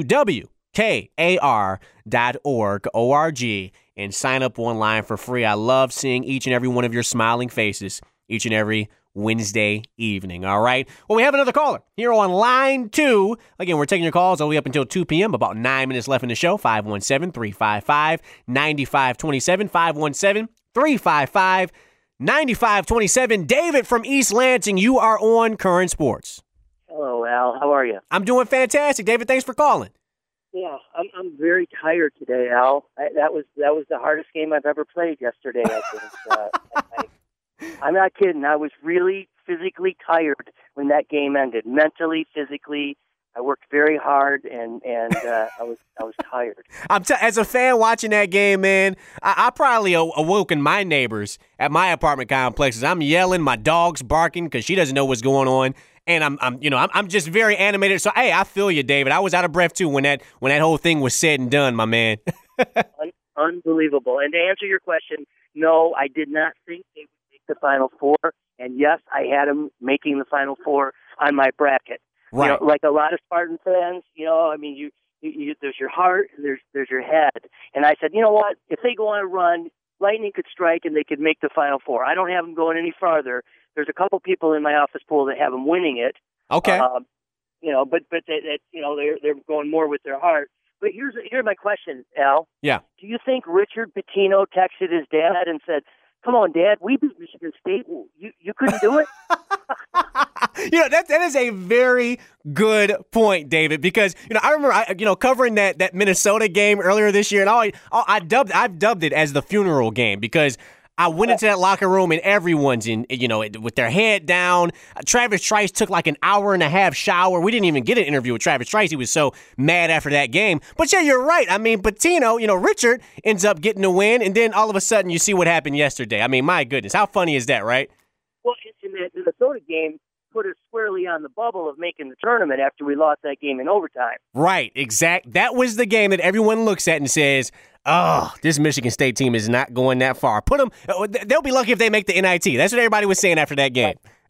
WKAR.org, and sign up online for free. I love seeing each and every one of your smiling faces each and every Wednesday evening. All right. Well, we have another caller here on line 2. Again, we're taking your calls all the way up until 2 p.m. About 9 minutes left in the show. 517-355-9527. 517-355-9527. David from East Lansing, you are on Current Sports. Hello, Al. How are you? I'm doing fantastic, David. Thanks for calling. Yeah, I'm very tired today, Al. That was the hardest game I've ever played yesterday. I think. I'm not kidding. I was really physically tired when that game ended. Mentally, physically, I worked very hard, and I was tired. As a fan watching that game, man, I probably awoken my neighbors at my apartment complexes. I'm yelling, my dog's barking because she doesn't know what's going on. And I'm just very animated. So hey, I feel you, David. I was out of breath too when that whole thing was said and done, my man. Unbelievable. And to answer your question, no, I did not think they would make the Final Four. And yes, I had them making the Final Four on my bracket. Right. You know, like a lot of Spartan fans, I mean, you there's your heart and there's your head. And I said, you know what? If they go on a run, lightning could strike and they could make the Final Four. I don't have them going any farther. There's a couple people in my office pool that have them winning it. Okay. But they're going more with their heart. But here's my question, Al. Yeah. Do you think Richard Pitino texted his dad and said, "Come on, Dad, we beat Michigan State. You couldn't do it"? That is a very good point, David, because I remember covering that Minnesota game earlier this year, and I've dubbed it as the funeral game because I went into that locker room and everyone's with their head down. Travis Trice took like an hour and a half shower. We didn't even get an interview with Travis Trice. He was so mad after that game. But yeah, you're right. I mean, Pitino, Richard ends up getting the win, and then all of a sudden you see what happened yesterday. I mean, my goodness, how funny is that, right? Well, in that Minnesota game, put us squarely on the bubble of making the tournament after we lost that game in overtime. Right, exact. That was the game that everyone looks at and says, "Oh, this Michigan State team is not going that far." They'll be lucky if they make the NIT. That's what everybody was saying after that game.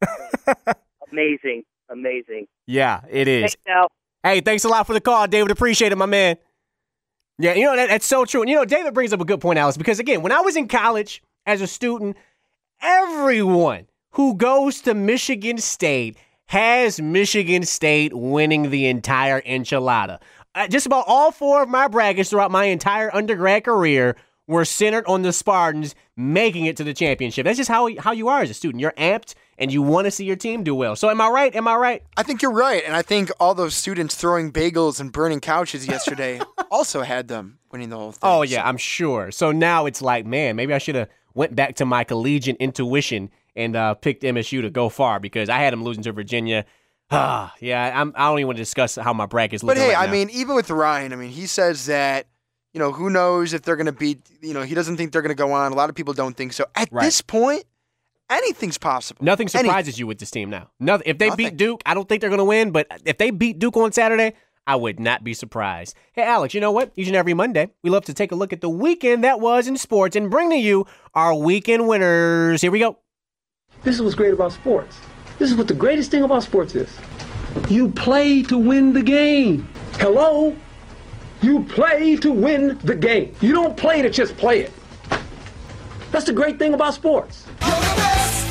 Amazing. Yeah, it is. Thanks, Al. Hey, thanks a lot for the call, David. Appreciate it, my man. Yeah, that's so true. And, David brings up a good point, Alice, because, again, when I was in college as a student, everyone who goes to Michigan State has Michigan State winning the entire enchilada. Just about all four of my brackets throughout my entire undergrad career were centered on the Spartans making it to the championship. That's just how you are as a student. You're amped, and you want to see your team do well. So am I right? I think you're right, and I think all those students throwing bagels and burning couches yesterday also had them winning the whole thing. Oh, yeah, I'm sure. So now it's like, man, maybe I should have went back to my collegiate intuition and picked MSU to go far because I had them losing to Virginia. I don't even want to discuss how my bracket's looking right now. But hey, I mean, even with Ryan, he says that, who knows if they're going to beat, he doesn't think they're going to go on. A lot of people don't think so. At this point, anything's possible. Nothing surprises you with this team now. If they beat Duke, I don't think they're going to win, but if they beat Duke on Saturday, I would not be surprised. Hey, Alex, you know what? Each and every Monday, we love to take a look at the weekend that was in sports and bring to you our weekend winners. Here we go. This is what's great about sports. This is what the greatest thing about sports is. You play to win the game. Hello? You play to win the game. You don't play to just play it. That's the great thing about sports. You're the best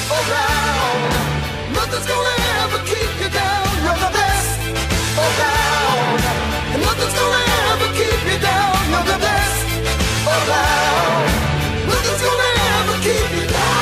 around. Nothing's gonna ever keep you down. You're the best around. And nothing's gonna ever keep you down. You're the best around. Nothing's gonna ever keep you down.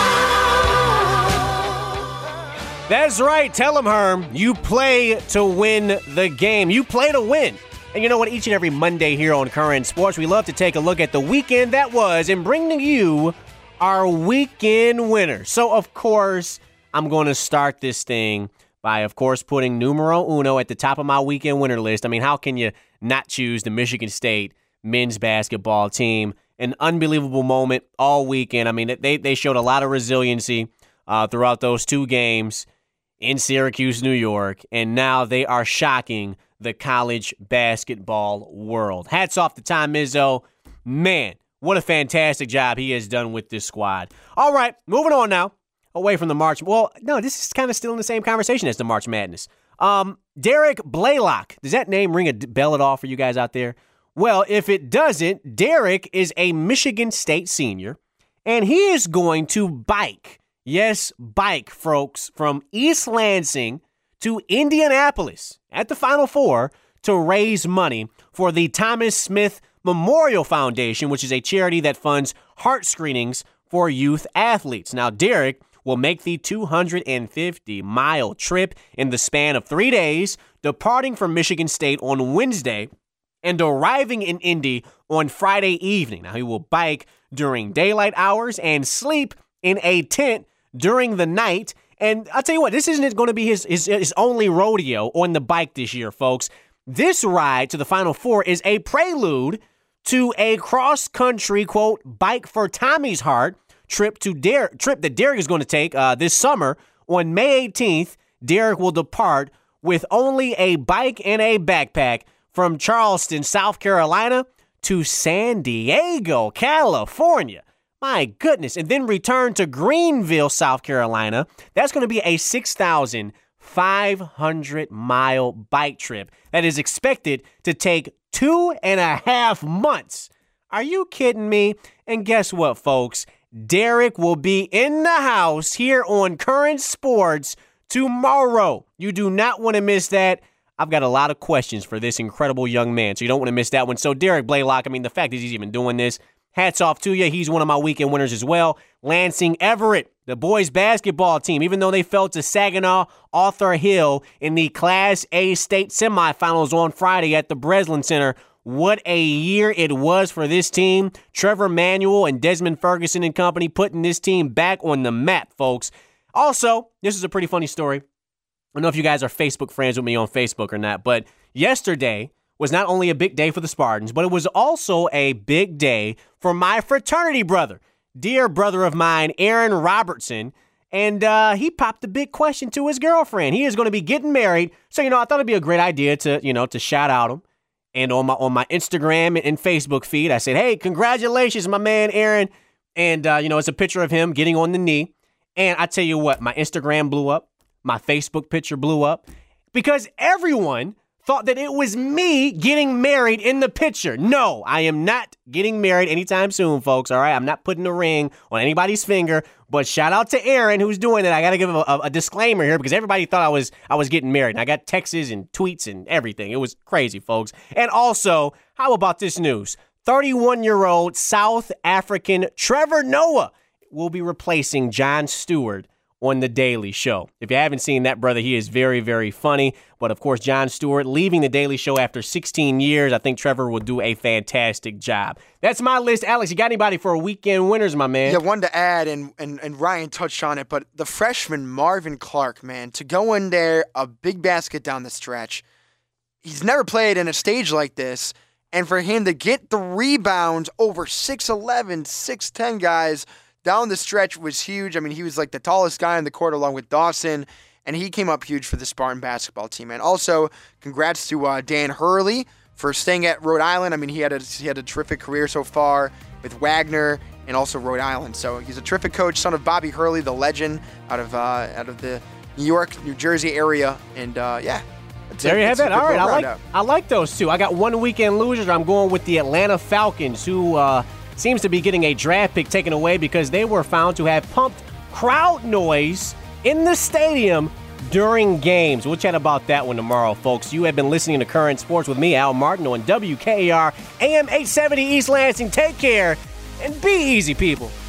That's right. Tell them, Herm. You play to win the game. You play to win. And you know what? Each and every Monday here on Current Sports, we love to take a look at the weekend that was and bring to you our weekend winner. So, of course, I'm going to start this thing by, of course, putting numero uno at the top of my weekend winner list. I mean, how can you not choose the Michigan State men's basketball team? An unbelievable moment all weekend. I mean, they showed a lot of resiliency throughout those two games in Syracuse, New York, and now they are shocking the college basketball world. Hats off to Tom Izzo. Man, what a fantastic job he has done with this squad. All right, moving on now. Away from the March. Well, no, this is kind of still in the same conversation as the March Madness. Derek Blaylock. Does that name ring a bell at all for you guys out there? Well, if it doesn't, Derek is a Michigan State senior, and he is going to bike. Yes, bike, folks, from East Lansing to Indianapolis at the Final Four to raise money for the Thomas Smith Memorial Foundation, which is a charity that funds heart screenings for youth athletes. Now, Derek will make the 250-mile trip in the span of 3 days, departing from Michigan State on Wednesday and arriving in Indy on Friday evening. Now, he will bike during daylight hours and sleep in a tent during the night. And I'll tell you what, this isn't going to be his only rodeo on the bike this year, folks. This ride to the Final Four is a prelude to a cross-country, quote, bike for Tommy's heart trip that Derek is going to take this summer. On May 18th, Derek will depart with only a bike and a backpack from Charleston, South Carolina to San Diego, California. My goodness. And then return to Greenville, South Carolina. That's going to be a 6,500-mile bike trip that is expected to take 2.5 months. Are you kidding me? And guess what, folks? Derek will be in the house here on Current Sports tomorrow. You do not want to miss that. I've got a lot of questions for this incredible young man, so you don't want to miss that one. So Derek Blaylock, I mean, the fact that he's even doing this, hats off to you. He's one of my weekend winners as well. Lansing Everett, the boys basketball team, even though they fell to Saginaw Arthur Hill in the Class A state semifinals on Friday at the Breslin Center. What a year it was for this team. Trevor Manuel and Desmond Ferguson and company putting this team back on the map, folks. Also, this is a pretty funny story. I don't know if you guys are Facebook friends with me on Facebook or not, but yesterday was not only a big day for the Spartans, but it was also a big day for my fraternity brother, dear brother of mine, Aaron Robertson. And he popped a big question to his girlfriend. He is going to be getting married. So, I thought it'd be a great idea to shout out him. And on my Instagram and Facebook feed, I said, hey, congratulations, my man, Aaron. And, it's a picture of him getting on the knee. And I tell you what, my Instagram blew up. My Facebook picture blew up. Because everyone thought that it was me getting married in the picture. No, I am not getting married anytime soon, folks, all right? I'm not putting a ring on anybody's finger. But shout out to Aaron, who's doing it. I got to give a disclaimer here because everybody thought I was getting married. And I got texts and tweets and everything. It was crazy, folks. And also, how about this news? 31-year-old South African Trevor Noah will be replacing Jon Stewart on The Daily Show. If you haven't seen that, brother, he is very, very funny. But, of course, Jon Stewart leaving The Daily Show after 16 years. I think Trevor will do a fantastic job. That's my list. Alex, you got anybody for a weekend winners, my man? Yeah, one to add, and Ryan touched on it, but the freshman Marvin Clark, man, to go in there, a big basket down the stretch. He's never played in a stage like this. And for him to get the rebounds over 6'11", 6'10 guys down the stretch was huge. I mean, he was like the tallest guy on the court along with Dawson, and he came up huge for the Spartan basketball team. And also, congrats to Dan Hurley for staying at Rhode Island. I mean, he had a terrific career so far with Wagner and also Rhode Island. So he's a terrific coach, son of Bobby Hurley, the legend out of the New York, New Jersey area. And there you have it. All right, I like those two. I got one weekend loser. I'm going with the Atlanta Falcons, who seems to be getting a draft pick taken away because they were found to have pumped crowd noise in the stadium during games. We'll chat about that one tomorrow, folks. You have been listening to Current Sports with me, Al Martin, on WKAR AM 870 East Lansing. Take care and be easy, people.